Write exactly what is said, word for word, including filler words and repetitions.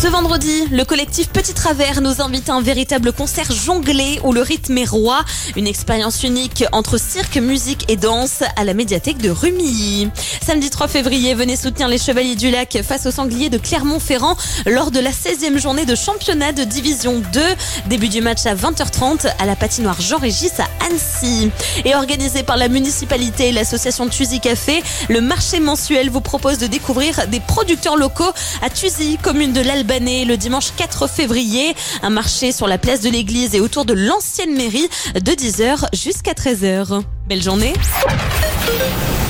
Ce vendredi, le collectif Petit Travers nous invite à un véritable concert jonglé où le rythme est roi. Une expérience unique entre cirque, musique et danse à la médiathèque de Rumilly. Samedi trois février, venez soutenir les Chevaliers du Lac face aux Sangliers de Clermont-Ferrand lors de la seizième journée de championnat de division deux. Début du match à vingt heures trente à la patinoire Jean-Régis à Annecy. Et organisé par la municipalité et l'association Thuzy Café, le marché mensuel vous propose de découvrir des producteurs locaux à Thuzy, commune de l'Albanais, le dimanche quatre février. Un marché sur la place de l'église et autour de l'ancienne mairie de dix heures jusqu'à treize heures. Belle journée!